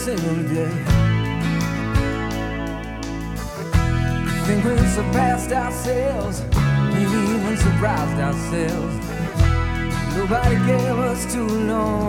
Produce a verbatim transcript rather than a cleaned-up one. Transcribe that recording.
single day. I think we surpassed ourselves, maybe even surprised ourselves. Nobody gave us too long